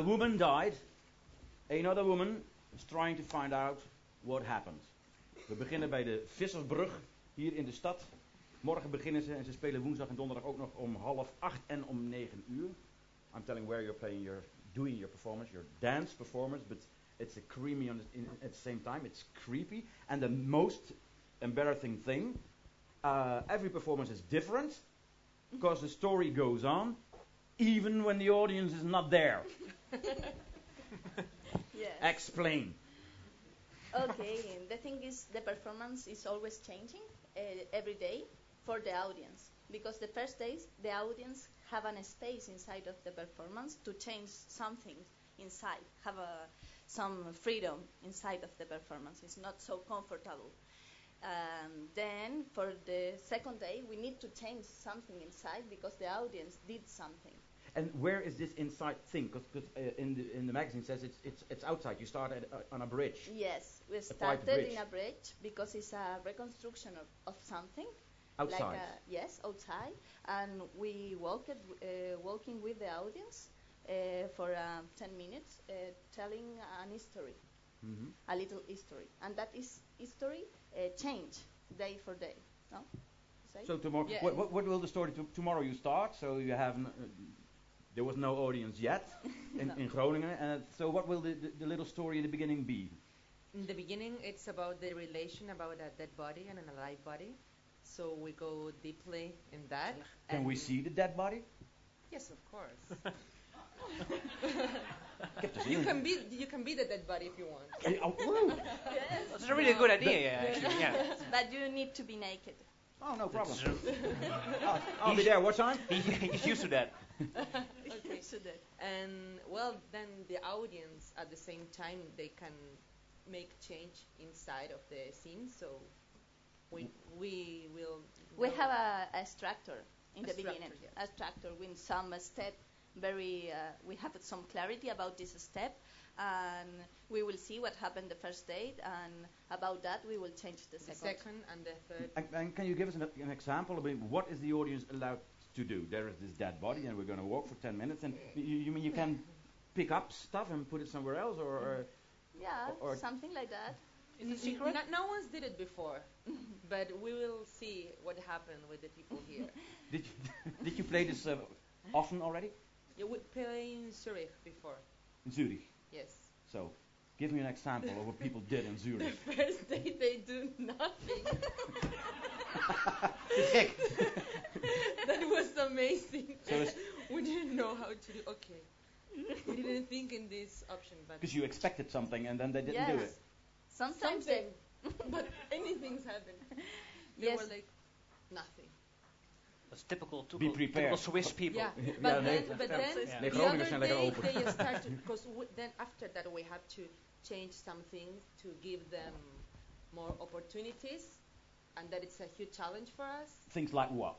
A woman died. Another woman is trying to find out what happened. We beginnen bij de Vissersbrug hier in de stad. Morgen beginnen ze en ze spelen woensdag en donderdag ook nog om 7:30 en om 9:00. I'm telling where you're doing your performance, your dance performance, but it's a creamy at the same time. It's creepy. And the most embarrassing thing, every performance is different because the story goes on even when the audience is not there. Yes. Explain. Okay, and the thing is, the performance is always changing every day for the audience, because the first days the audience have a space inside of the performance to change something inside, have some freedom inside of the performance. It's not so comfortable. Then for the second day we need to change something inside because the audience did something. And where is this inside thing? Because in the magazine says it's outside. You start on a bridge. Yes, we pipe started bridge. in a bridge because it's a reconstruction of something. Outside. Yes, outside, and we walking with the audience for 10 minutes, telling an history, a little history, and that is history change day for day. No, say? So tomorrow, Yeah. what will the story tomorrow? You start, so you have. There was no audience yet No. in Groningen, and so what will the little story in the beginning be? In the beginning, it's about the relation about a dead body and an alive body. So we go deeply in that. Can and we see the dead body? Yes, of course. Ik heb te zien. You can be the dead body if you want. Oh, woo. Yes, That's a really good idea, yeah, actually. Yeah. but you need to be naked. Oh, no problem. That's, I'll be there. What time? he's used to that. Okay. So that. And well, then the audience at the same time they can make change inside of the scene. So we will. We know- have a structure in A the structure, beginning, yes. a structure with some step. We have some clarity about this step, and we will see what happened the first day, and about that we will change the the second. second and the third. And can you give us an example? I mean, what is the audience allowed to do? There is this dead body, and we're going to walk for 10 minutes. And you mean you can pick up stuff and put it somewhere else, or Yeah, or- something like that. It's a secret? No one's did it before, but we will see what happened with the people here. did you play this often already Yeah, we play in Zurich before. in Zurich? Yes. So, give me an example of what people did in The Zurich. first day they do nothing. Gek. That was amazing. So it's- We didn't know how to do. Okay. We didn't think in this option, but Because you expected something and then they didn't do Yes. it. Sometimes something. But anything's happened. They Yes. were like nothing. That's typical, Be prepared. typical Swiss people. Yeah. Yeah, But nee, then, but ja. then Ja. Nee, the Groningers other zijn lekker day open. they started because then after that we had to change something to give them more opportunities, and that it's a huge challenge for us. Things like what?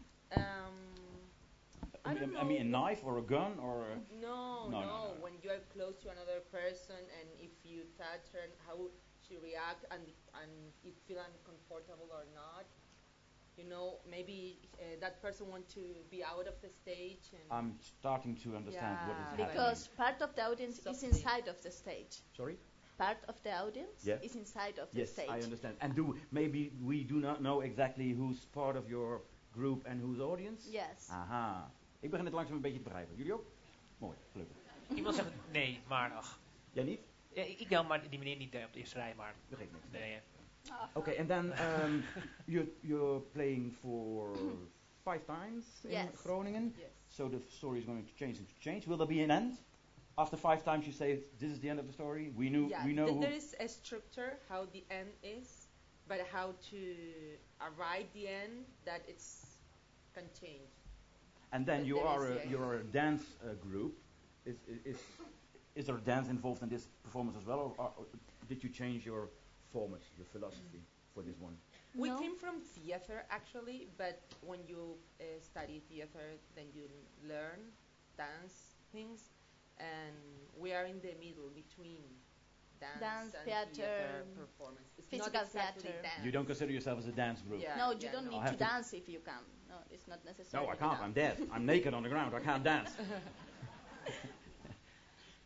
I don't know. I mean, a knife or a gun or a... No, No, no, no. When you are close to another person and if you touch her, how she react and it feel uncomfortable or not. You know, maybe that person want to be out of the stage. And I'm starting to understand what is Yeah. happening. because part of the audience is Something. inside of the stage. Sorry? Part of the audience Yeah. is inside of the Yes, stage. I understand. And maybe we do not know exactly who's part of your group and whose audience? Yes. Aha. Ik begin het langzaam een beetje te begrijpen. Jullie ook? Mooi, gelukkig. Ik wil zeggen nee, maar ach. Jij niet? Ja, ik dan maar die meneer niet op de eerste rij, maar Dat geeft niks. nee. Okay, and then you're playing for 5 times in Yes. Groningen. Yes. So the story is going to change. Will there be an end? After 5 times you say this is the end of the story? We know who... There is a structure how the end is, but how to arrive the end that it's can change. And then But you there are is, a, yeah. you're a dance group. Is there dance involved in this performance as well, or did you change your format, your philosophy for this one? We No. came from theater actually, but when you study theater, then you learn dance things, and we are in the middle between dance and theater, performance. It's physical not exactly theater. dance. You don't consider yourself as a dance group? Yeah. No, you don't no. need I'll to have to- dance if you can. No, it's not necessary. No, I to can't. dance. I'm dead. I'm naked on the ground. I can't dance.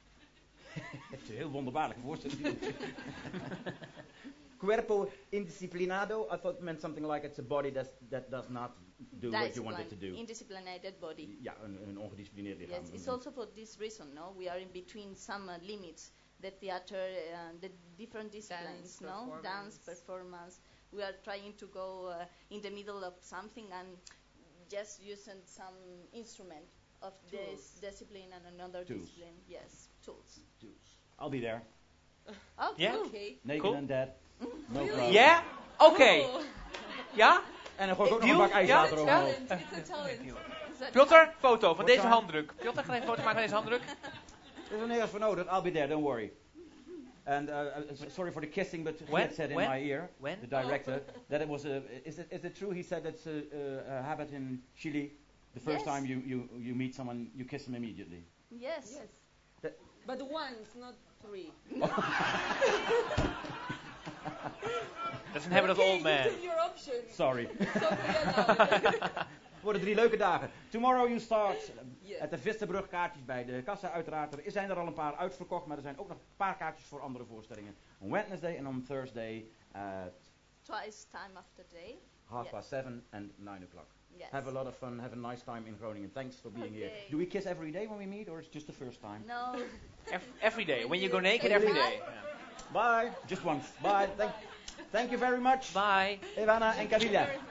Het is een heel wonderbaarlijke voorstelling. Cuerpo indisciplinado, I thought it meant something like it's a body that does not do what you want it to do. Indisciplined body. Ja, een ongedisciplineerd lichaam. Yes, it's also for this reason, no? We are in between some limits. The theater, the different disciplines, no? Dance, performance. We are trying to go in the middle of something and just using some instrument of this discipline and another Tools. discipline. Yes, tools. I'll be there. Oh, Yeah? cool. Okay. Naked Cool. and dead. No problem. Ja? Oké. Oh, Ja? En dan gooi ik ook nog Deal? een bak ijs Ja? later Ja? overhoop. it's a challenge. Is that Piotr, foto van Wat deze zijn? handdruk. Piotr, ga even een foto maken van deze handdruk. Er is er nergens voor nodig. I'll be there, don't worry. And sorry for the kissing, but he When? had said in When? my ear, When? the director, that it was a. Is it true? He said it's a habit in Chile. The first Yes. time you meet someone, you kiss them immediately. Yes. Yes. But once, not 3. Dat is een habit of old man. You took your options. Sorry. So forget now. Worden 3 leuke dagen. Tomorrow you start Yeah. at de Visterbrug. Kaartjes bij de kassa uiteraard. Er zijn er al een paar uitverkocht, maar er zijn ook nog een paar kaartjes voor andere voorstellingen. On Wednesday en on Thursday at Twice time after day. 7:30 and 9:00. Yes. Have a lot of fun. Have a nice time in Groningen. Thanks for being here. Okay. Do we kiss every day when we meet, or is it just the first time? No. Every day. When you go naked, every day. Bye. Just once. Bye. Thank you very much, Bye. Ivana and Camilla.